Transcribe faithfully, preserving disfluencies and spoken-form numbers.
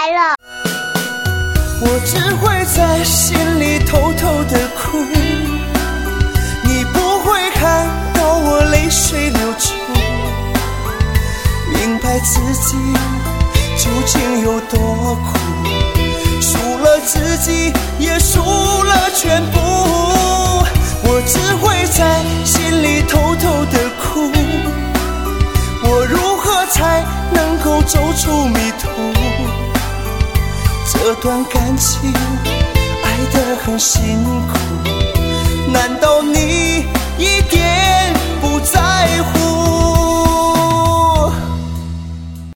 来了。 我只会在心里偷偷的哭，你不会看到我泪水流出，明白自己究竟有多苦，输了自己也输了全部。我只会在心里偷偷的哭，我如何才能够走出迷途？这段感情爱得很辛苦，难道你一点